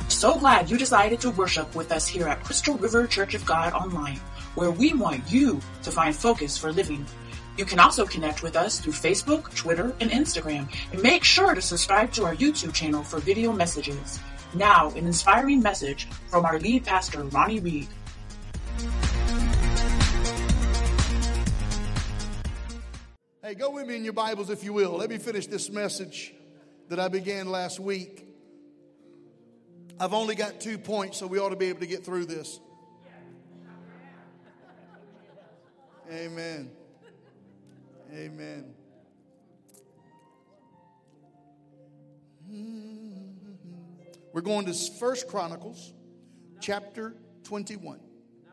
So glad you decided to worship with us here at Crystal River Church of God Online, where we want you to find focus for living. You can also connect with us through Facebook, Twitter, and Instagram, and make sure to subscribe to our YouTube channel for video messages. Now, an inspiring message from our lead pastor, Ronnie Reed. Hey, go with me in your Bibles, if you will. Let me finish this message that I began last week. I've only got 2 points, so we ought to be able to get through this. Amen. Amen. We're going to 1 Chronicles, chapter 21.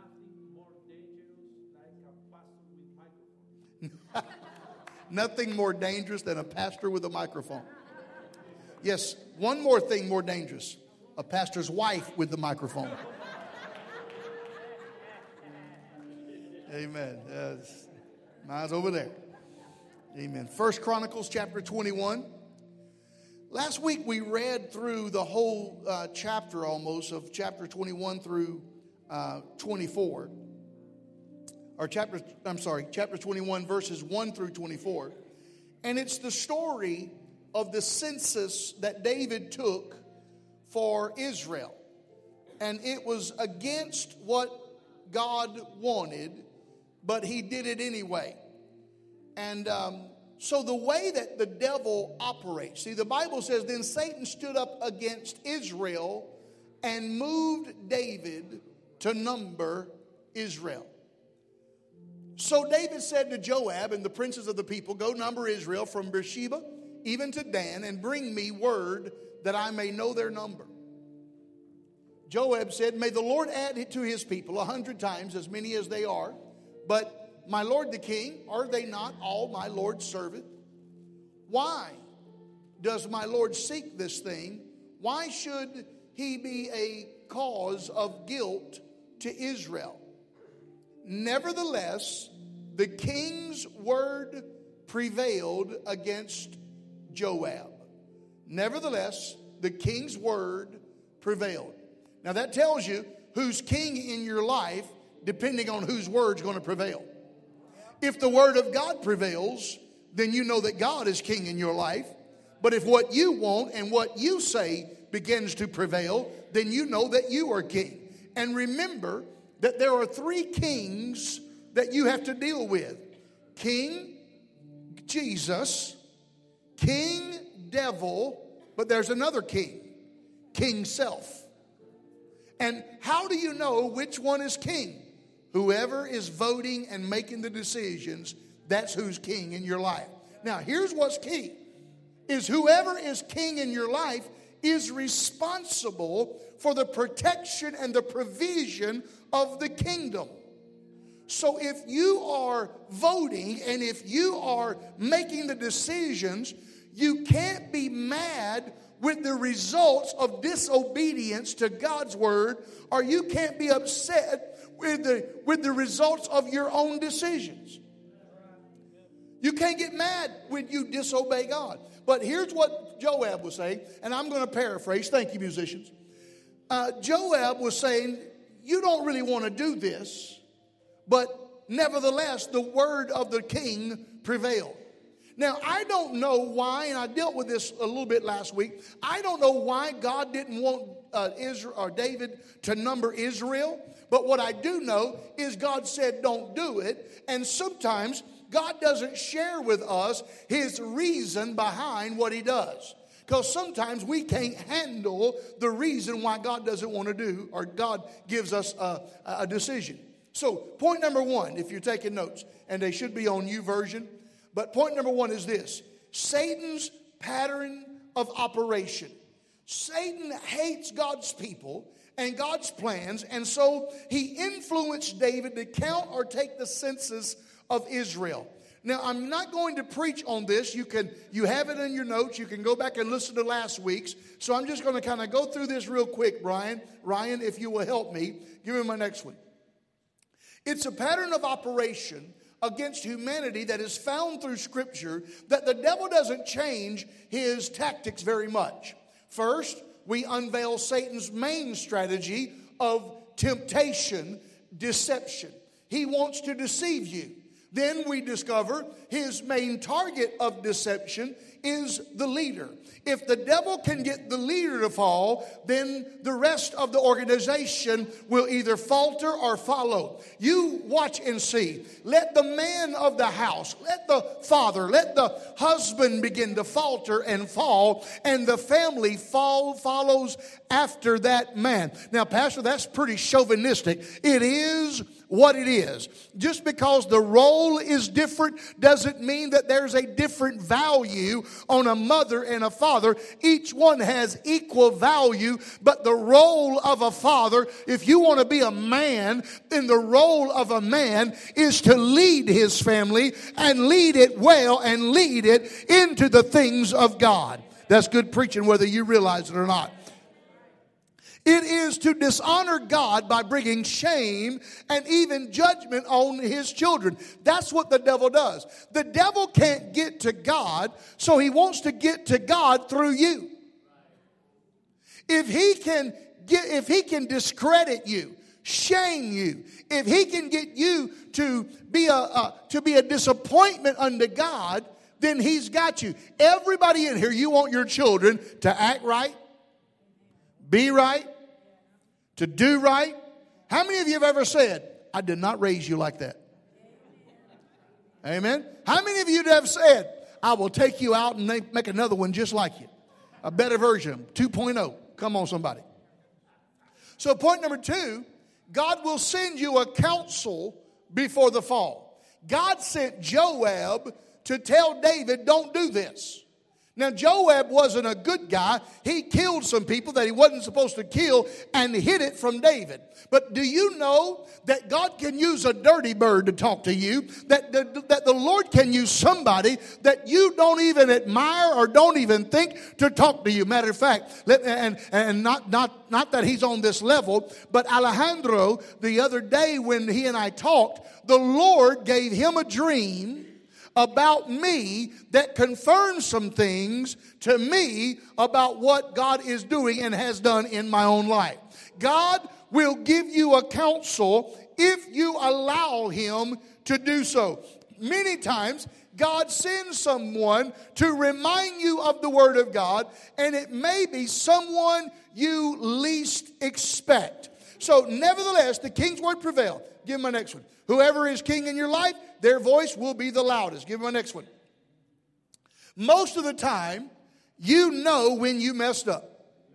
Nothing more dangerous than a pastor with a microphone. Yes, one more thing more dangerous. A pastor's wife with the microphone. Amen. Mine's over there. Amen. 1 Chronicles chapter 21. Last week we read through the whole chapter almost of chapter 21 through 24. Or chapter 21 verses 1 through 24. And it's the story of the census that David took for Israel. And it was against what God wanted, but he did it anyway. And so the way that the devil operates, see, the Bible says, then Satan stood up against Israel and moved David to number Israel. So David said to Joab and the princes of the people, go number Israel from Beersheba even to Dan, and bring me word that I may know their number. Joab said, may the Lord add it to his people 100 times as many as they are. But my lord the king, are they not all my Lord's servant? Why does my Lord seek this thing? Why should he be a cause of guilt to Israel? Nevertheless, the king's word prevailed against Joab. Nevertheless, the king's word prevailed. Now that tells you who's king in your life, depending on whose word's going to prevail. If the word of God prevails, then you know that God is king in your life. But if what you want and what you say begins to prevail, then you know that you are king. And remember that there are 3 kings that you have to deal with. King Jesus, King Devil, but there's another king, King Self. And how do you know which one is king? Whoever is voting and making the decisions, that's who's king in your life. Now, here's what's key, is whoever is king in your life is responsible for the protection and the provision of the kingdom. So if you are voting and if you are making the decisions, you can't be mad with the results of disobedience to God's word, or you can't be upset with the results of your own decisions. You can't get mad when you disobey God. But here's what Joab was saying, and I'm going to paraphrase. Thank you, musicians. Joab was saying, you don't really want to do this, but nevertheless, the word of the king prevailed. Now, I don't know why, and I dealt with this a little bit last week. I don't know why God didn't want Israel or David to number Israel. But what I do know is God said don't do it. And sometimes God doesn't share with us his reason behind what he does. Because sometimes we can't handle the reason why God doesn't want to do, or God gives us a decision. So point number 1, if you're taking notes, and they should be on YouVersion. But point number 1 is this: Satan's pattern of operation. Satan hates God's people and God's plans, and so he influenced David to count or take the census of Israel. Now, I'm not going to preach on this. You have it in your notes. You can go back and listen to last week's. So I'm just going to kind of go through this real quick, Brian. Ryan, if you will help me, give me my next one. It's a pattern of operation against humanity that is found through Scripture, that the devil doesn't change his tactics very much. First, we unveil Satan's main strategy of temptation, deception. He wants to deceive you. Then we discover his main target of deception is the leader. If the devil can get the leader to fall, then the rest of the organization will either falter or follow. You watch and see. Let the man of the house, let the father, let the husband begin to falter and fall, and the family follows after that man. Now, Pastor, that's pretty chauvinistic. It is what it is. Just because the role is different doesn't mean that there's a different value on a mother and a father. Each one has equal value, but the role of a father, if you want to be a man, then the role of a man is to lead his family and lead it well and lead it into the things of God. That's good preaching whether you realize it or not. It is to dishonor God by bringing shame and even judgment on his children. That's what the devil does. The devil can't get to God, so he wants to get to God through you. If he can discredit you, shame you, if he can get you to be a disappointment unto God, then he's got you. Everybody in here, you want your children to act right, be right, to do right. How many of you have ever said, I did not raise you like that? Amen. How many of you have said, I will take you out and make another one just like you? A better version, 2.0. Come on, somebody. So point number 2, God will send you a counsel before the fall. God sent Joab to tell David, don't do this. Now, Joab wasn't a good guy. He killed some people that he wasn't supposed to kill and hid it from David. But do you know that God can use a dirty bird to talk to you? That the Lord can use somebody that you don't even admire or don't even think to talk to you. Matter of fact, and not that he's on this level, but Alejandro, the other day when he and I talked, the Lord gave him a dream about me that confirms some things to me about what God is doing and has done in my own life. God will give you a counsel if you allow him to do so. Many times, God sends someone to remind you of the Word of God, and it may be someone you least expect. So, nevertheless, the King's Word prevailed. Give him my next one. Whoever is king in your life, their voice will be the loudest. Give him my next one. Most of the time, you know when you messed up.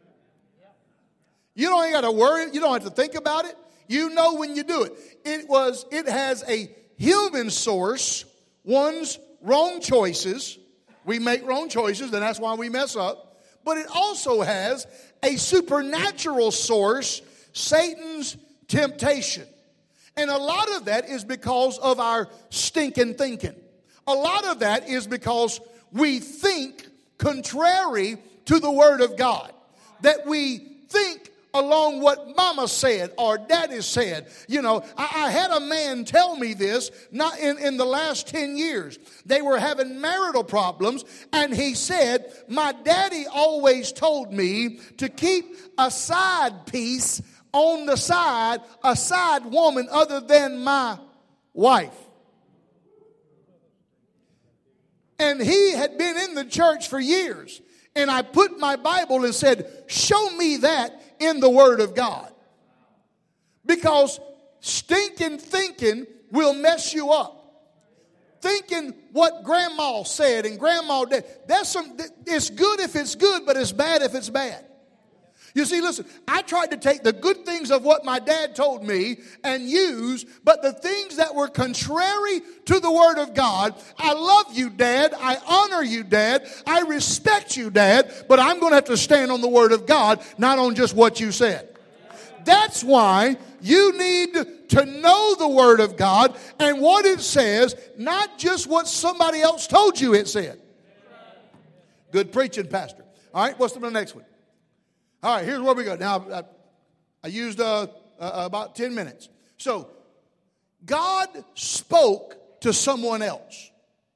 You don't got to worry. You don't have to think about it. You know when you do it. It has a human source. One's wrong choices. We make wrong choices, and that's why we mess up. But it also has a supernatural source, Satan's temptation. And a lot of that is because of our stinking thinking. A lot of that is because we think contrary to the Word of God. That we think along what Mama said or Daddy said. You know, I had a man tell me this not in the last 10 years. They were having marital problems, and he said, my daddy always told me to keep a side piece on the side, a side woman other than my wife. And he had been in the church for years. And I put my Bible and said, show me that in the Word of God. Because stinking thinking will mess you up. Thinking what grandma said and grandma did. It's good if it's good, but it's bad if it's bad. You see, listen, I tried to take the good things of what my dad told me and use, but the things that were contrary to the Word of God, I love you, Dad. I honor you, Dad. I respect you, Dad, but I'm going to have to stand on the Word of God, not on just what you said. That's why you need to know the Word of God and what it says, not just what somebody else told you it said. Good preaching, Pastor. All right, what's the next one? All right, here's where we go. Now, I used about 10 minutes. So, God spoke to someone else.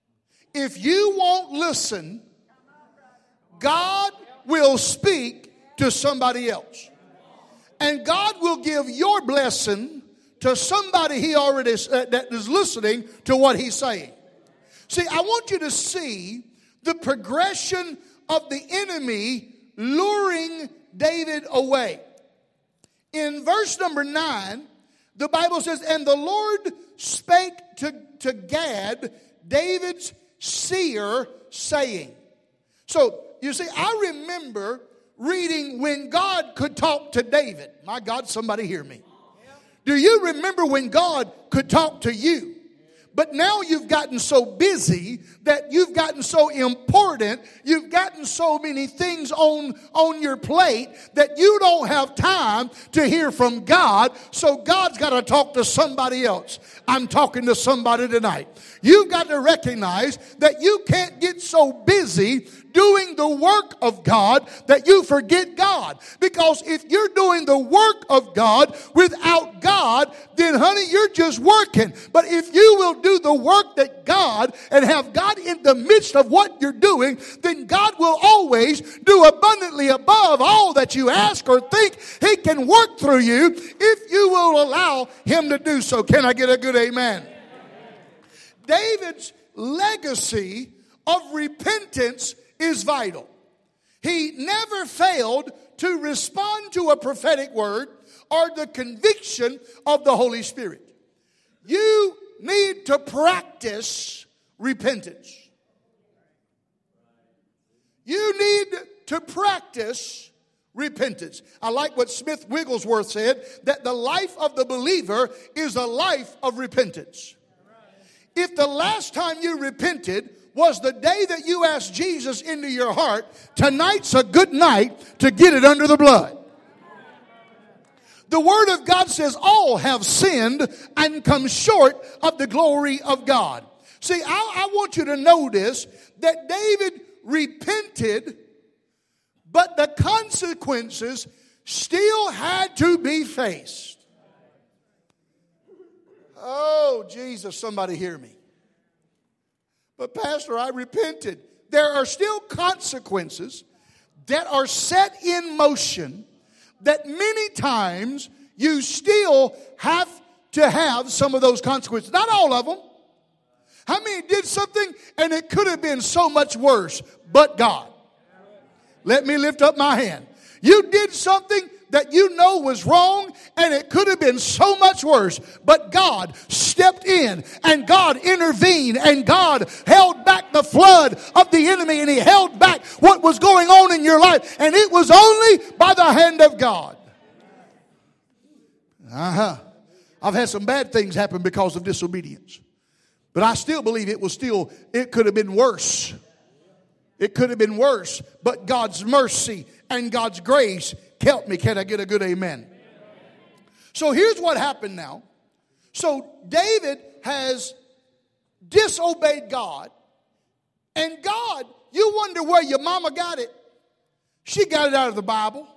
If you won't listen, God will speak to somebody else. And God will give your blessing to somebody He already that is listening to what He's saying. See, I want you to see the progression of the enemy luring David away. In verse number 9, the Bible says, and the Lord spake to Gad, David's seer, saying. So, you see, I remember reading when God could talk to David. My God, somebody hear me. Do you remember when God could talk to you? But now you've gotten so busy that you've gotten so important, you've gotten so many things on your plate that you don't have time to hear from God, so God's got to talk to somebody else. I'm talking to somebody tonight. You've got to recognize that you can't get so busy doing the work of God that you forget God. Because if you're doing the work of God without God, then honey, you're just working. But if you will do the work that God and have God in the midst of what you're doing, then God will always do abundantly above all that you ask or think. He can work through you if you will allow Him to do so. Can I get a good amen? David's legacy of repentance is vital. He never failed to respond to a prophetic word or the conviction of the Holy Spirit. You need to practice repentance. You need to practice repentance. I like what Smith Wigglesworth said, that the life of the believer is a life of repentance. If the last time you repented was the day that you asked Jesus into your heart, tonight's a good night to get it under the blood. The Word of God says all have sinned and come short of the glory of God. See, I want you to notice that David repented, but the consequences still had to be faced. Oh, Jesus, somebody hear me. But Pastor, I repented. There are still consequences that are set in motion that many times you still have to have some of those consequences. Not all of them. How many did something and it could have been so much worse, but God? Let me lift up my hand. You did something that you know was wrong and it could have been so much worse, but God stepped in and God intervened and God held back the flood of the enemy and He held back what was going on in your life, and it was only by the hand of God. I've had some bad things happen because of disobedience, but I still believe it could have been worse. It could have been worse, but God's mercy and God's grace kept me. Can I get a good amen? So here's what happened now. So David has disobeyed God. And God, you wonder where your mama got it. She got it out of the Bible.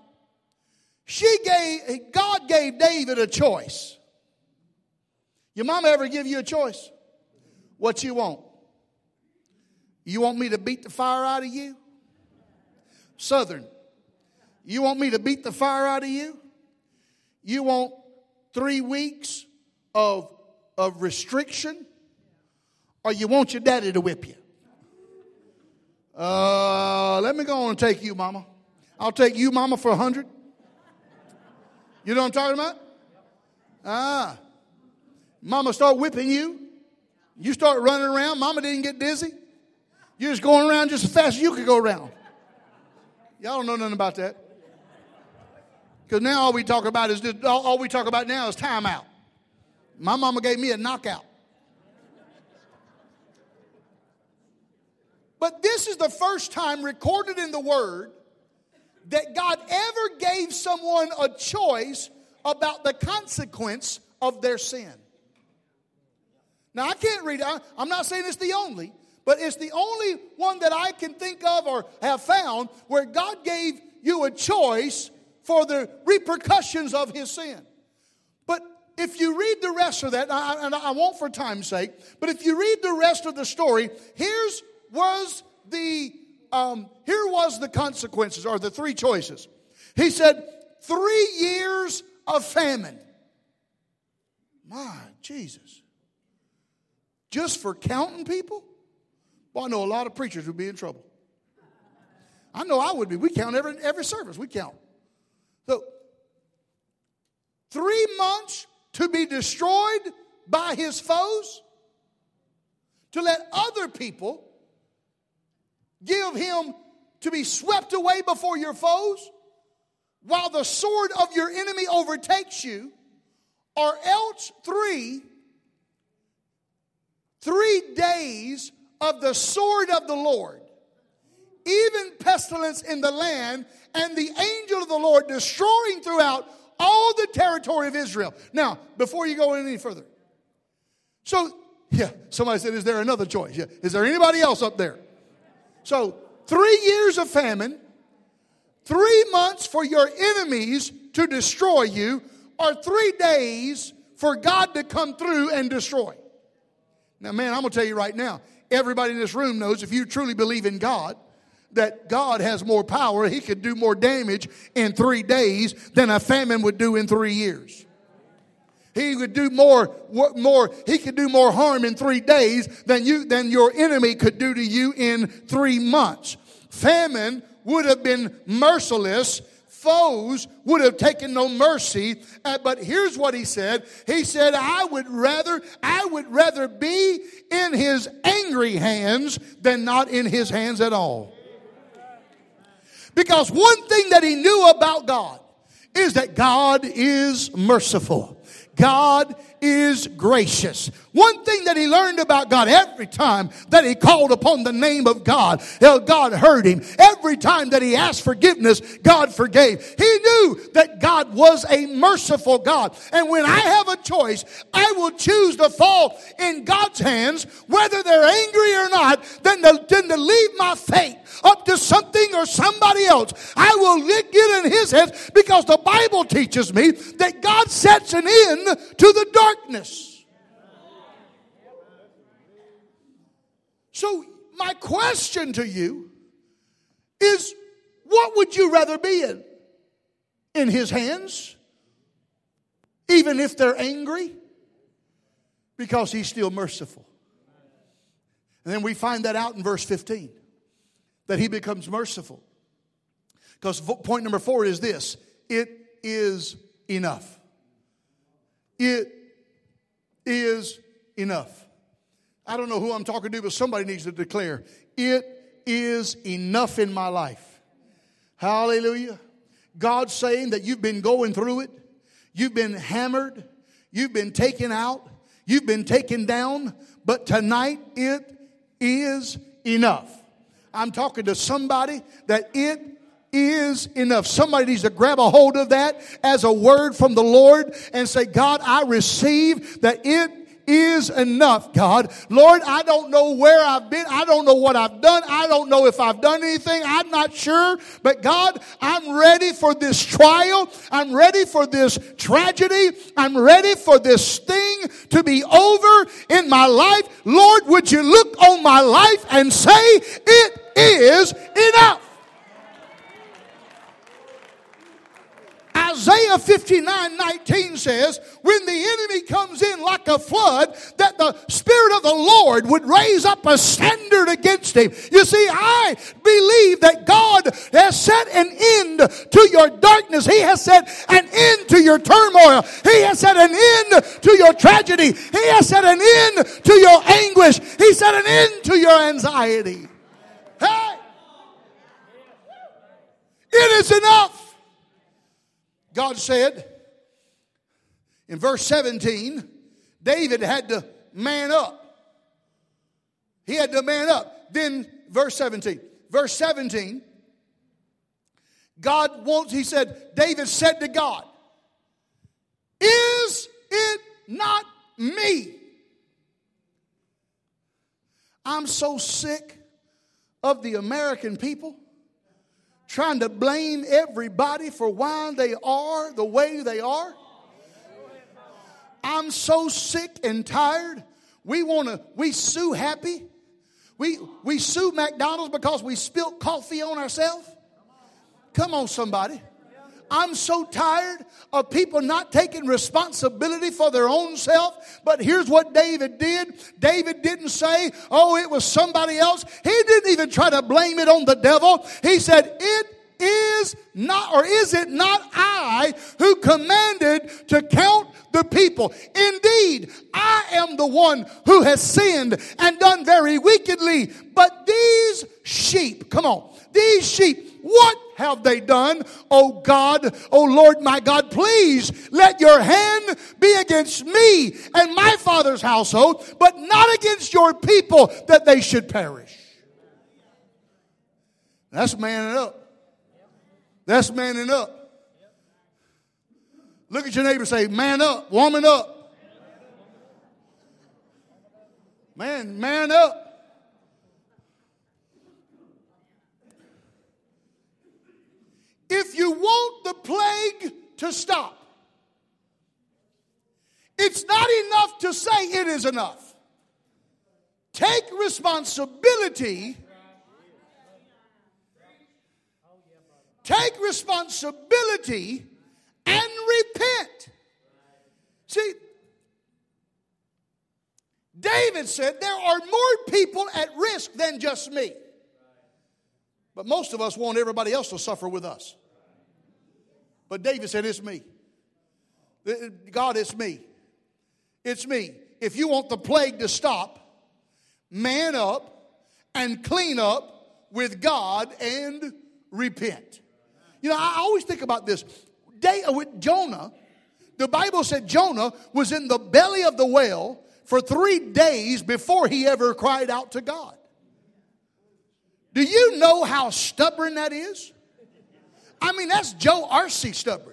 God gave David a choice. Your mama ever give you a choice? What you want? You want me to beat the fire out of you? Southern. You want me to beat the fire out of you? You want 3 weeks of restriction? Or you want your daddy to whip you? Let me go on and take you, mama. I'll take you, mama, for 100. You know what I'm talking about? Mama start whipping you. You start running around. Mama didn't get dizzy. You're just going around just as fast as you could go around. Y'all don't know nothing about that. Because now all we talk about now is timeout. My mama gave me a knockout. But this is the first time recorded in the Word that God ever gave someone a choice about the consequence of their sin. Now, I can't read it. I'm not saying it's the only, but it's the only one that I can think of or have found where God gave you a choice for the repercussions of His sin. But if you read the rest of that, and I won't for time's sake, but if you read the rest of the story, here was the consequences, or the 3 choices. He said, 3 years of famine. My Jesus. Just for counting people? Well, I know a lot of preachers would be in trouble. I know I would be. We count every service. We count. So, 3 months to be destroyed by his foes? To let other people give him to be swept away before your foes? While the sword of your enemy overtakes you? Or else 3 days of the sword of the Lord, even pestilence in the land, and the angel of the Lord destroying throughout all the territory of Israel. Now, before you go any further. So, yeah, somebody said, is there another choice? Yeah. Is there anybody else up there? So, 3 years of famine, 3 months for your enemies to destroy you, or 3 days for God to come through and destroy. Now, man, I'm going to tell you right now, everybody in this room knows if you truly believe in God, that God has more power. He could do more damage in 3 days than a famine would do in 3 years. He could do more. He could do more harm in 3 days than your enemy could do to you in 3 months. Famine would have been merciless. Foes would have taken no mercy. But here's what he said. He said, I would rather be in his angry hands than not in his hands at all. Because one thing that he knew about God is that God is merciful. God is gracious. One thing that he learned about God, every time that he called upon the name of God, God heard him. Every time that he asked forgiveness, God forgave. He knew that God was a merciful God. And when I have a choice, I will choose to fall in God's hands, whether they're angry or not, than to leave my fate up to something or somebody else. I will get in his hands, because the Bible teaches me that God sets an end to the darkness. So my question to you is, what would you rather be in? In his hands? Even if they're angry? Because he's still merciful. And then we find that out in verse 15. That he becomes merciful. Because point number 4 is this. It is enough. It is enough. I don't know who I'm talking to, but somebody needs to declare, it is enough in my life. Hallelujah. God's saying that you've been going through it. You've been hammered. You've been taken out. You've been taken down. But tonight it is enough. I'm talking to somebody that it is enough. Somebody needs to grab a hold of that as a word from the Lord and say, God, I receive that it is enough, God. Lord, I don't know where I've been. I don't know what I've done. I don't know if I've done anything. I'm not sure. But God, I'm ready for this trial. I'm ready for this tragedy. I'm ready for this thing to be over in my life. Lord, would you look on my life and say, it is enough. Isaiah 59:19 says, when the enemy comes in like a flood, that the Spirit of the Lord would raise up a standard against him. You see, I believe that God has set an end to your darkness. He has set an end to your turmoil. He has set an end to your tragedy. He has set an end to your anguish. He set an end to your anxiety. Hey! It is enough. God said in verse 17, David had to man up. He had to man up. Then verse 17. Verse 17, he said, David said to God, is it not me? I'm so sick of the American people trying to blame everybody for why they are the way they are. I'm so sick and tired. We sue Happy. We sue McDonald's because we spilt coffee on ourselves. Come on, somebody. I'm so tired of people not taking responsibility for their own self. But here's what David did. David didn't say, oh, it was somebody else. He didn't even try to blame it on the devil. He said, it is not, or is it not I who commanded to count the people? Indeed, I am the one who has sinned and done very wickedly. But these sheep, come on, these sheep, what have they done? Oh God, oh Lord my God, please let your hand be against me and my father's household, but not against your people, that they should perish. That's manning up. That's manning up. Look at your neighbor and say, man up, woman up. Man up. If you want the plague to stop, it's not enough to say it is enough. Take responsibility. Take responsibility and repent. See, David said there are more people at risk than just me. But most of us want everybody else to suffer with us. But David said, it's me. God, it's me. It's me. If you want the plague to stop, man up and clean up with God and repent. You know, I always think about this. With Jonah, the Bible said Jonah was in the belly of the whale for 3 days before he ever cried out to God. Do you know how stubborn that is? I mean, that's Joe Arce stubborn.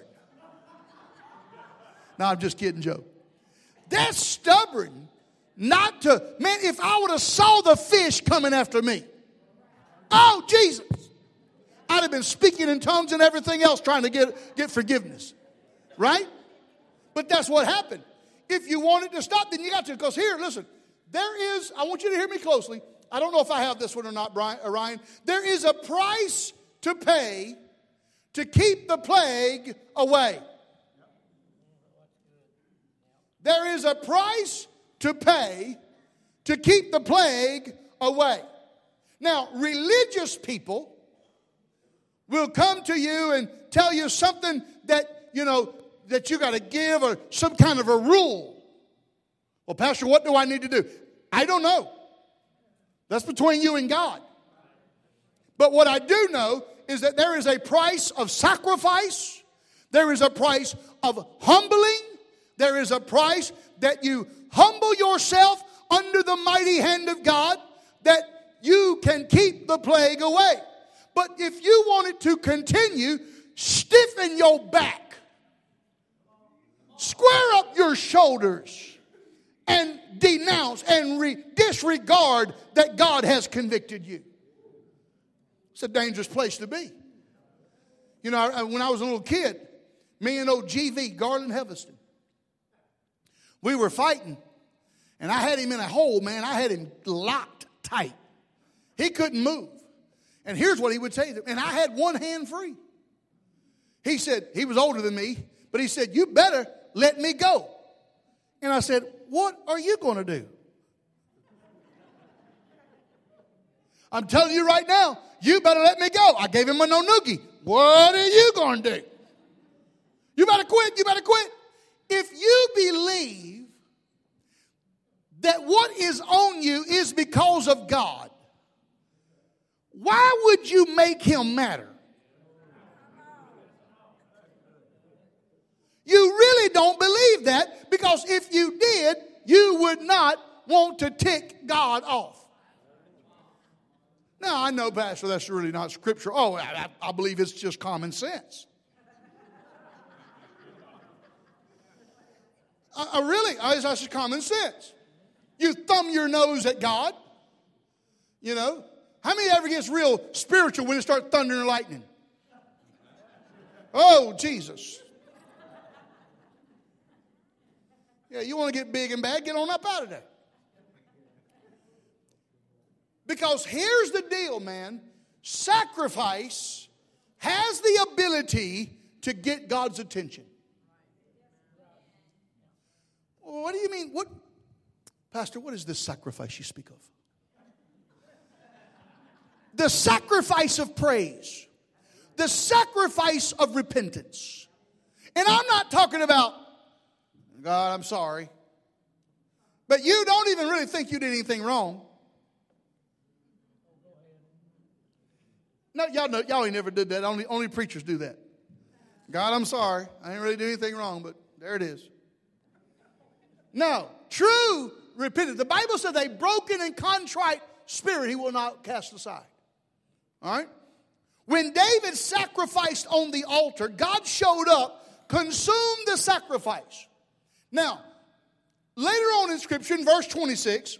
No, I'm just kidding, Joe. That's stubborn not to, man, if I would have saw the fish coming after me, oh, Jesus, I'd have been speaking in tongues and everything else trying to get forgiveness. Right? But that's what happened. If you want it to stop, then you got to. Because here, listen, there is, I want you to hear me closely. I don't know if I have this one or not, Ryan. There is a price to pay to keep the plague away. There is a price to pay to keep the plague away. Now, religious people will come to you and tell you something that, you know, that you got to give, or some kind of a rule. Well, Pastor, what do I need to do? I don't know. That's between you and God. But what I do know is that there is a price of sacrifice. There is a price of humbling. There is a price that you humble yourself under the mighty hand of God, that you can keep the plague away. But if you want it to continue, stiffen your back. Square up your shoulders and denounce and disregard that God has convicted you. It's a dangerous place to be. You know, when I was a little kid, me and old GV, Garland Heaviston, we were fighting, and I had him in a hole, man. I had him locked tight. He couldn't move. And here's what he would say, and I had one hand free. He said, he was older than me, but he said, you better let me go. And I said, what are you going to do? I'm telling you right now, you better let me go. I gave him a no noogie. What are you going to do? You better quit. You better quit. If you believe that what is on you is because of God, why would you make him matter? You really don't believe that, because if you did, you would not want to tick God off. Now, I know, Pastor, that's really not scripture. Oh, I believe it's just common sense. It's just common sense. You thumb your nose at God. You know, how many ever gets real spiritual when it starts thundering and lightning? Oh, Jesus. Yeah, you want to get big and bad, get on up out of there. Because here's the deal, man. Sacrifice has the ability to get God's attention. Well, what do you mean? What, Pastor, what is this sacrifice you speak of? The sacrifice of praise. The sacrifice of repentance. And I'm not talking about, God, I'm sorry. But you don't even really think you did anything wrong. No, y'all know, y'all ain't never did that. Only preachers do that. God, I'm sorry. I didn't really do anything wrong, but there it is. No, true repentance. The Bible says a broken and contrite spirit he will not cast aside. All right? When David sacrificed on the altar, God showed up, consumed the sacrifice. Now, later on in Scripture, in verse 26,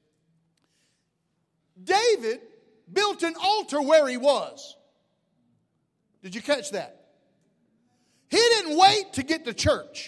David built an altar where he was. Did you catch that? He didn't wait to get to church.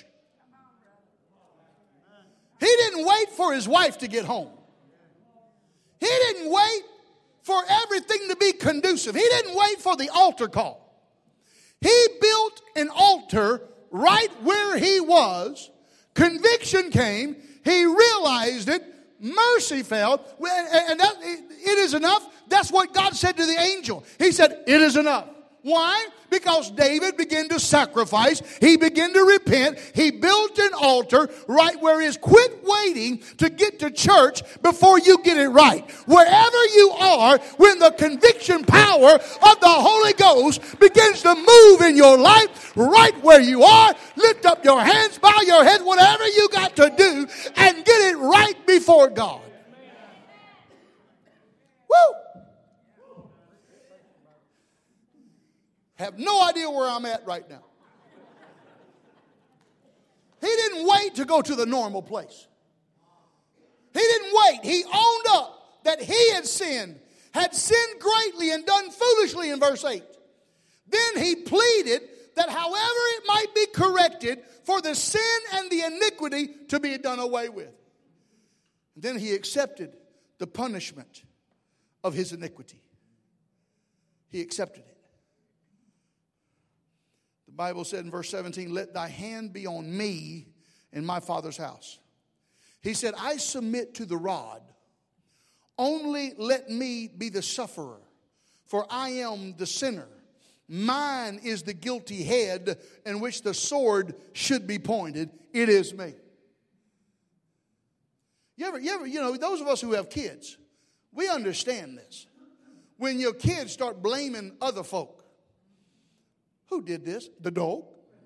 He didn't wait for his wife to get home. He didn't wait for everything to be conducive. He didn't wait for the altar call. He built an altar right where he was. Conviction came. He realized it. Mercy fell. And that, it is enough. That's what God said to the angel. He said, it is enough. Why? Because David began to sacrifice. He began to repent. He built an altar right where he is. Quit waiting to get to church before you get it right. Wherever you are, when the conviction power of the Holy Ghost begins to move in your life, right where you are, lift up your hands, bow your head, whatever you got to do, and get it right before God. Woo! Have no idea where I'm at right now. He didn't wait to go to the normal place. He didn't wait. He owned up that he had sinned greatly and done foolishly in verse 8. Then he pleaded that however it might be corrected for the sin and the iniquity to be done away with. And then he accepted the punishment of his iniquity. He accepted it. The Bible said in verse 17, let thy hand be on me in my Father's house. He said, I submit to the rod. Only let me be the sufferer, for I am the sinner. Mine is the guilty head in which the sword should be pointed. It is me. You ever, those of us who have kids, we understand this. When your kids start blaming other folk. Who did this? The dog.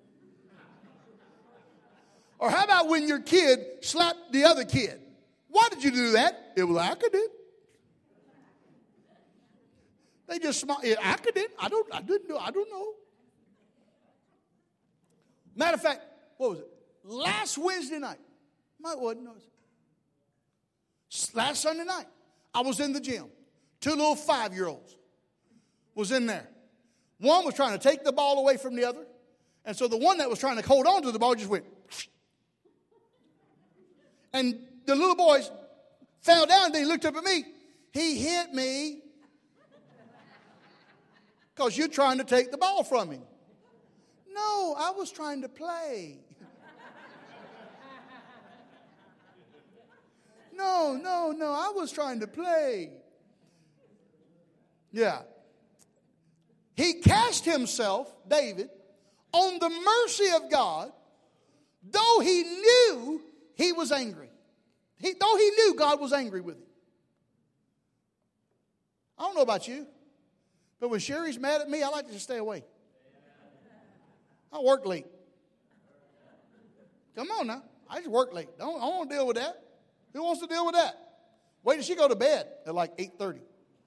Or how about when your kid slapped the other kid? Why did you do that? It was Aka did. They just smiled. Aka did. I don't know. Matter of fact, what was it? Last Wednesday night. Last Sunday night, I was in the gym. 2 little 5-year-olds was in there. One was trying to take the ball away from the other. And so the one that was trying to hold on to the ball just went. And the little boys fell down and they looked up at me. He hit me because you're trying to take the ball from him. No, I was trying to play. No, I was trying to play. Yeah. He cast himself, David, on the mercy of God, though he knew he was angry. Though he knew God was angry with him. I don't know about you, but when Sherry's mad at me, I like to just stay away. I work late. Come on now. I just work late. I don't want to deal with that. Who wants to deal with that? Wait till she go to bed at like 8:30.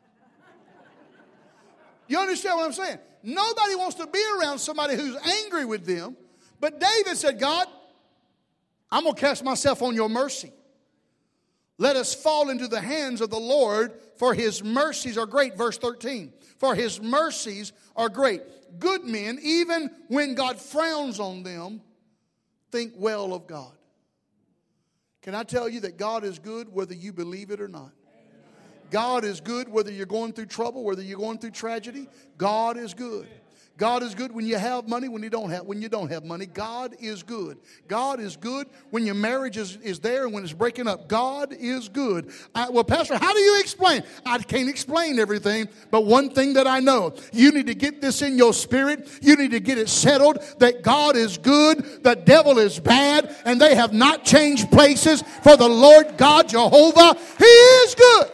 You understand what I'm saying? Nobody wants to be around somebody who's angry with them. But David said, God, I'm going to cast myself on your mercy. Let us fall into the hands of the Lord, for his mercies are great. Verse 13. For his mercies are great. Good men, even when God frowns on them, think well of God. Can I tell you that God is good whether you believe it or not? God is good whether you're going through trouble, whether you're going through tragedy. God is good. God is good when you have money, when you don't have money. God is good. God is good when your marriage is there and when it's breaking up. God is good. Well, Pastor, how do you explain? I can't explain everything, but one thing that I know, you need to get this in your spirit. You need to get it settled that God is good, the devil is bad, and they have not changed places for the Lord God Jehovah. He is good.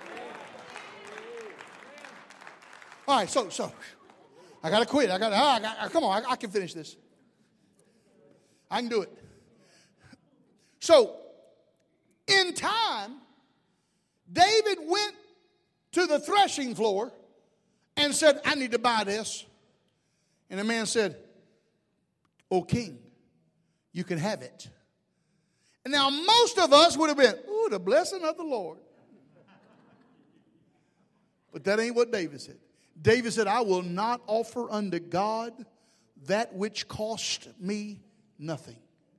All right, so I got to quit. Come on, I can finish this. I can do it. So, in time, David went to the threshing floor and said, I need to buy this. And the man said, O king, you can have it. And now most of us would have been, ooh, the blessing of the Lord. But that ain't what David said. David said, I will not offer unto God that which cost me nothing.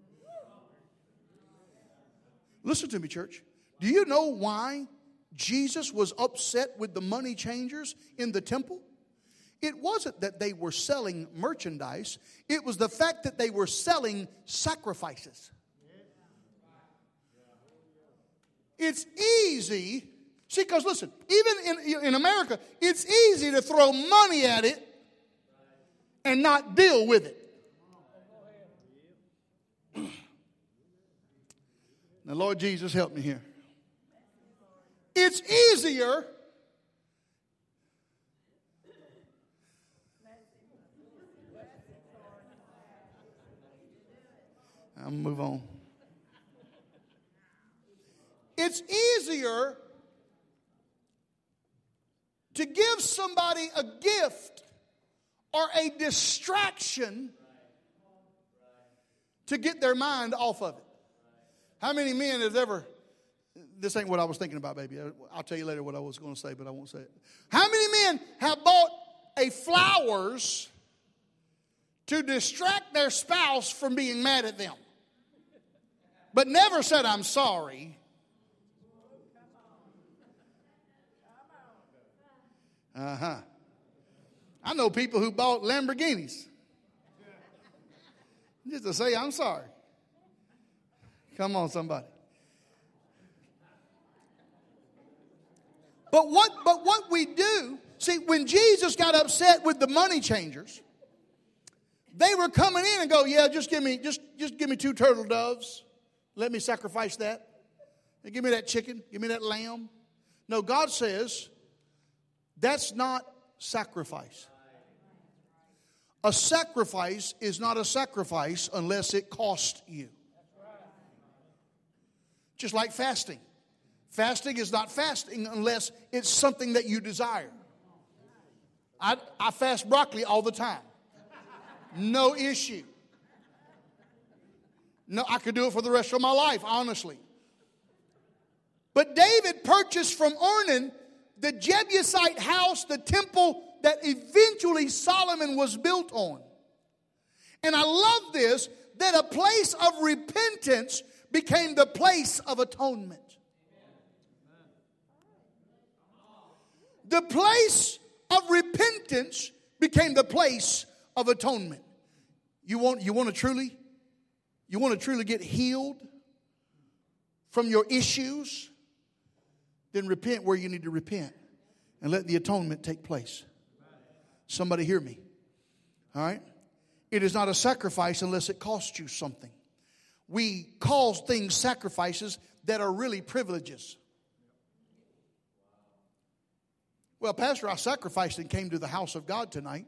Listen to me, church. Do you know why Jesus was upset with the money changers in the temple? It wasn't that they were selling merchandise. It was the fact that they were selling sacrifices. It's easy. See, because listen, even in America, it's easy to throw money at it and not deal with it. Now, Lord Jesus, help me here. It's easier I'm going to move on. It's easier to give somebody a gift or a distraction to get their mind off of it. How many men have ever, this ain't what I was thinking about, baby. I'll tell you later what I was going to say, but I won't say it. How many men have bought a flowers to distract their spouse from being mad at them, but never said, I'm sorry? I know people who bought Lamborghinis just to say, I'm sorry. Come on, somebody. But what we do, see, when Jesus got upset with the money changers, they were coming in and go, yeah, just give me 2 turtle doves. Let me sacrifice that. And give me that chicken. Give me that lamb. No, God says that's not sacrifice. A sacrifice is not a sacrifice unless it costs you. Just like fasting. Fasting is not fasting unless it's something that you desire. I fast broccoli all the time. No issue. No, I could do it for the rest of my life, honestly. But David purchased from Ornan the Jebusite house, the temple that eventually Solomon was built on. And I love this, that a place of repentance became the place of atonement. The place of repentance became the place of atonement. You want to truly get healed from your issues? Then repent where you need to repent and let the atonement take place. Somebody hear me. All right? It is not a sacrifice unless it costs you something. We call things sacrifices that are really privileges. Well, Pastor, I sacrificed and came to the house of God tonight.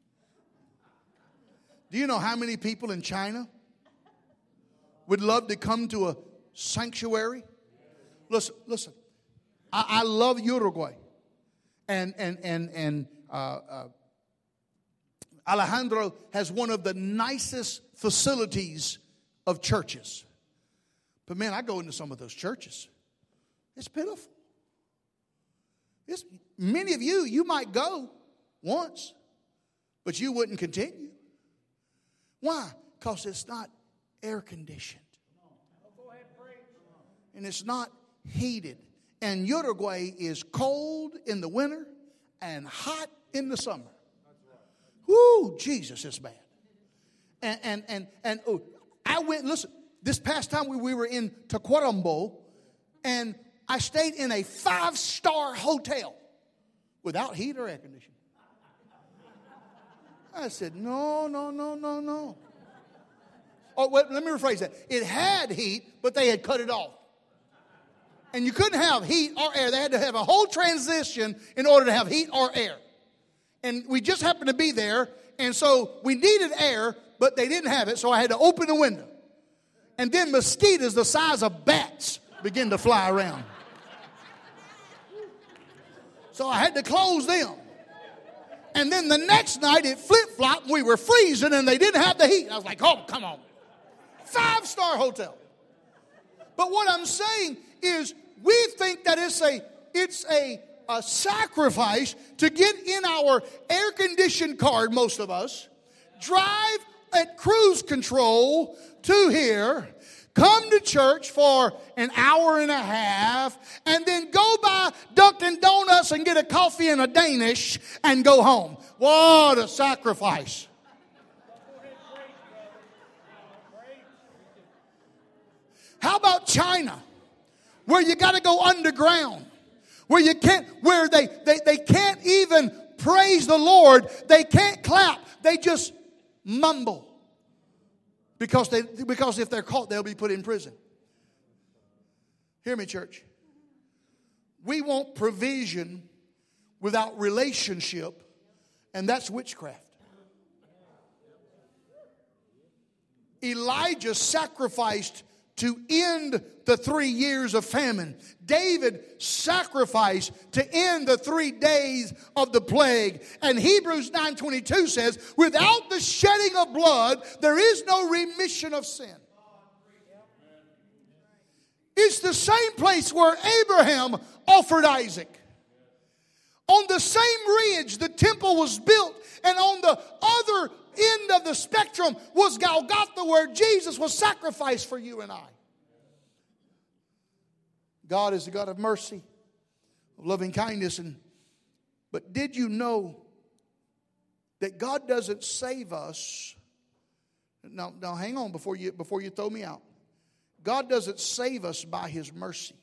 Do you know how many people in China would love to come to a sanctuary? Listen. I love Uruguay. And Alejandro has one of the nicest facilities of churches. But man, I go into some of those churches. It's pitiful. Many of you might go once, but you wouldn't continue. Why? Because it's not air conditioned. And it's not heated. And Uruguay is cold in the winter and hot in the summer. Whoo, Jesus, it's bad. And I went, listen, this past time we were in Tacuarembó, and I stayed in a 5-star hotel without heat or air conditioning. I said, no. Oh, wait, let me rephrase that. It had heat, but they had cut it off. And you couldn't have heat or air. They had to have a whole transition in order to have heat or air. And we just happened to be there, and so we needed air, but they didn't have it, so I had to open the window. And then mosquitoes the size of bats began to fly around. So I had to close them. And then the next night it flip-flopped, and we were freezing, and they didn't have the heat. I was like, oh, come on. 5-star hotel. But what I'm saying is we think that it's a sacrifice to get in our air-conditioned car, most of us, drive at cruise control to here, come to church for an hour and a half, and then go by Dunkin' Donuts and get a coffee and a Danish and go home. What a sacrifice. How about China, where you got to go underground, where you can't, where they can't even praise the Lord, they can't clap, they just mumble. Because if they're caught, they'll be put in prison. Hear me, church. We want provision without relationship, and that's witchcraft. Elijah sacrificed to end the 3 years of famine. David sacrificed to end the 3 days of the plague. And Hebrews 9:22 says, without the shedding of blood, there is no remission of sin. It's the same place where Abraham offered Isaac. On the same ridge the temple was built, and on the other end of the spectrum was Golgotha, where Jesus was sacrificed for you and I. God is the God of mercy, of loving kindness, but did you know that God doesn't save us? Now hang on before you throw me out. God doesn't save us by His mercy.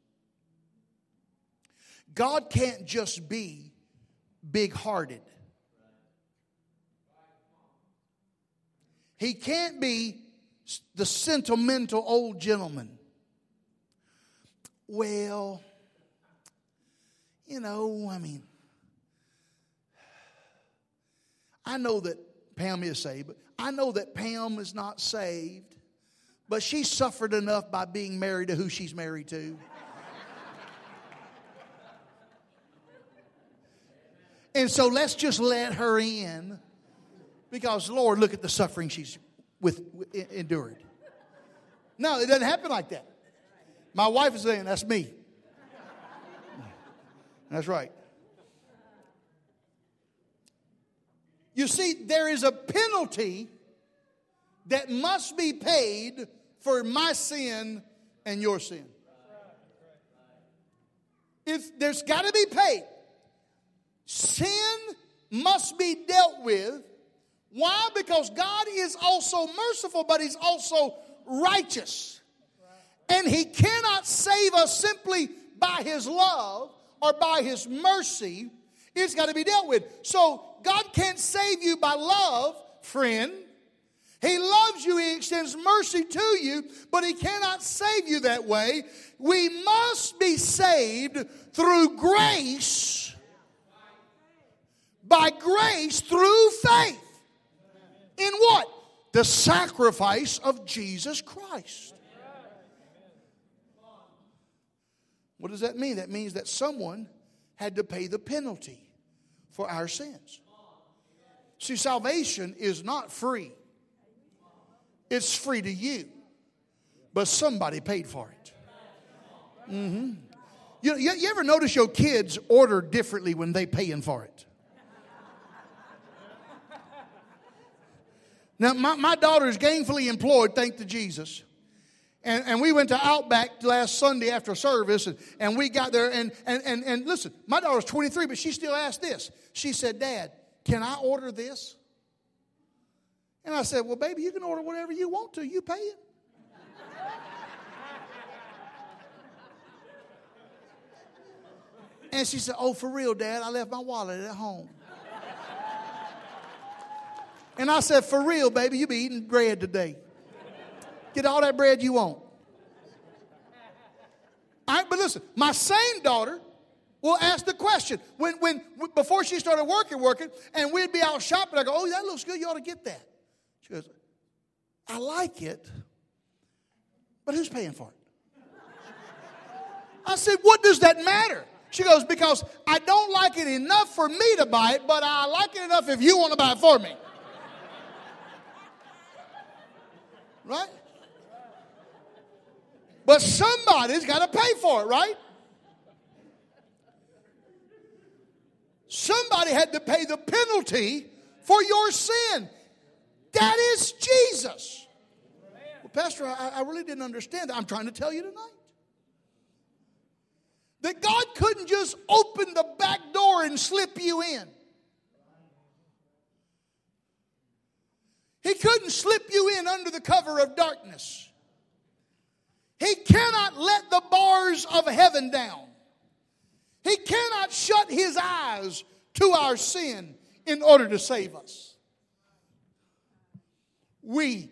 God can't just be big-hearted. He can't be the sentimental old gentleman. Well, I know that Pam is saved, but I know that Pam is not saved, but she suffered enough by being married to who she's married to. And so let's just let her in, because, Lord, look at the suffering she's endured. No, it doesn't happen like that. My wife is saying, that's me. That's right. You see, there is a penalty that must be paid for my sin and your sin. There's got to be paid. Sin must be dealt with. Why? Because God is also merciful, but He's also righteous. And He cannot save us simply by His love or by His mercy. It's got to be dealt with. So God can't save you by love, friend. He loves you. He extends mercy to you, but He cannot save you that way. We must be saved through grace, by grace through faith. In what? The sacrifice of Jesus Christ. What does that mean? That means that someone had to pay the penalty for our sins. See, salvation is not free. It's free to you. But somebody paid for it. Mm-hmm. You ever notice your kids order differently when they paying for it? Now, my daughter is gainfully employed, thanks to Jesus. And we went to Outback last Sunday after service, and we got there, and listen, my daughter's 23, but she still asked this. She said, Dad, can I order this? And I said, well, baby, you can order whatever you want to. You pay it. And she said, oh, for real, Dad, I left my wallet at home. And I said, for real, baby, you be eating bread today. Get all that bread you want. All right, but listen, my same daughter will ask the question. Before she started working, and we'd be out shopping, I go, oh, that looks good, you ought to get that. She goes, I like it, but who's paying for it? I said, what does that matter? She goes, because I don't like it enough for me to buy it, but I like it enough if you want to buy it for me. Right? But somebody's got to pay for it, right? Somebody had to pay the penalty for your sin. That is Jesus. Well, Pastor, I really didn't understand that. I'm trying to tell you tonight. That God couldn't just open the back door and slip you in. He couldn't slip you in under the cover of darkness. He cannot let the bars of heaven down. He cannot shut his eyes to our sin in order to save us. We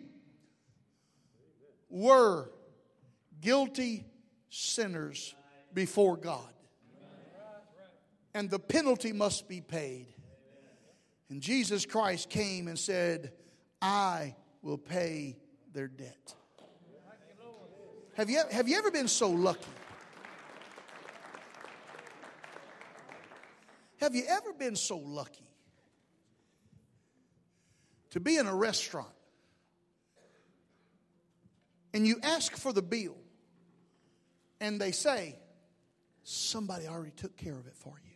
were guilty sinners before God. And the penalty must be paid. And Jesus Christ came and said, I will pay their debt. Have you ever been so lucky? Have you ever been so lucky to be in a restaurant and you ask for the bill and they say, somebody already took care of it for you?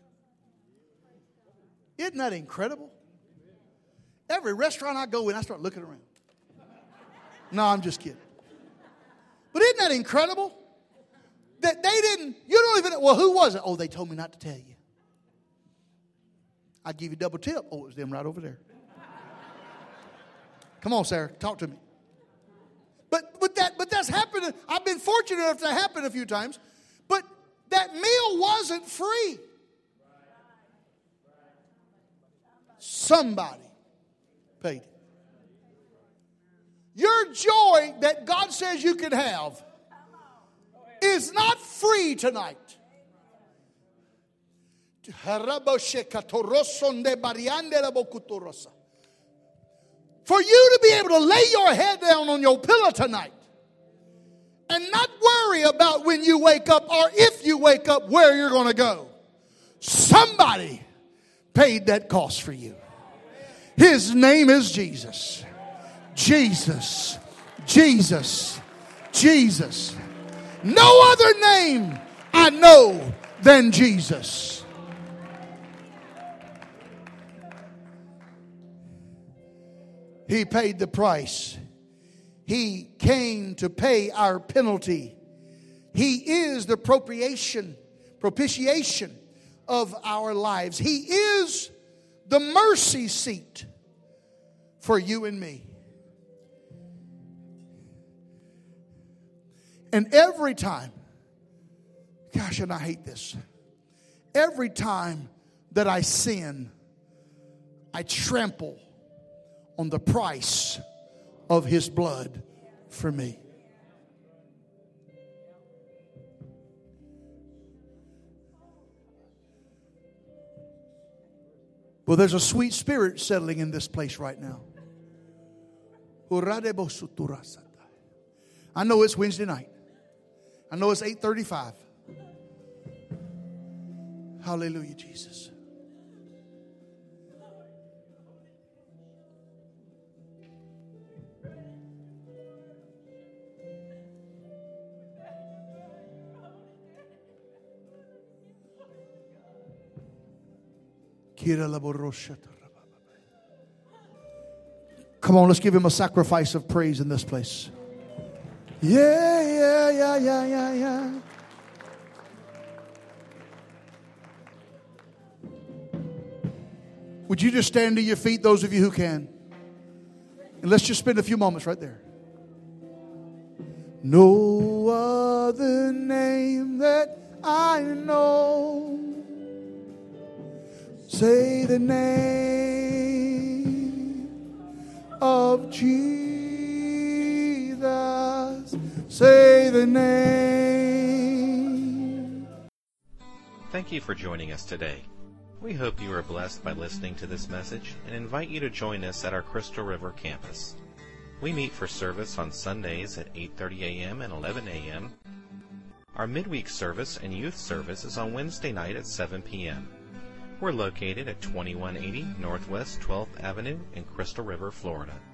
Isn't that incredible? Every restaurant I go in, I start looking around. No, I'm just kidding. But isn't that incredible? That they didn't, you don't even, well, who was it? Oh, they told me not to tell you. I'd give you double tip. Oh, it was them right over there. Come on, Sarah, talk to me. But that's happened. I've been fortunate enough to happen a few times. But that meal wasn't free. Somebody paid it. Your joy that God says you can have is not free tonight. For you to be able to lay your head down on your pillow tonight and not worry about when you wake up or if you wake up where you're going to go. Somebody paid that cost for you. His name is Jesus. Jesus. Jesus. Jesus. No other name I know than Jesus. He paid the price. He came to pay our penalty. He is the propitiation of our lives. He is the mercy seat for you and me. And every time, gosh, and I hate this, every time that I sin, I trample on the price of his blood for me. Well, there's a sweet spirit settling in this place right now. I know it's Wednesday night. I know it's 8:35. Hallelujah, Jesus. Come on, let's give him a sacrifice of praise in this place. Yeah. Would you just stand to your feet, those of you who can? And let's just spend a few moments right there. No other name that I know. Say the name of Jesus. Say the name. Thank you for joining us today. We hope you are blessed by listening to this message and invite you to join us at our Crystal River campus. We meet for service on Sundays at 8:30 a.m. and 11 a.m. Our midweek service and youth service is on Wednesday night at 7 p.m. We're located at 2180 Northwest 12th Avenue in Crystal River, Florida.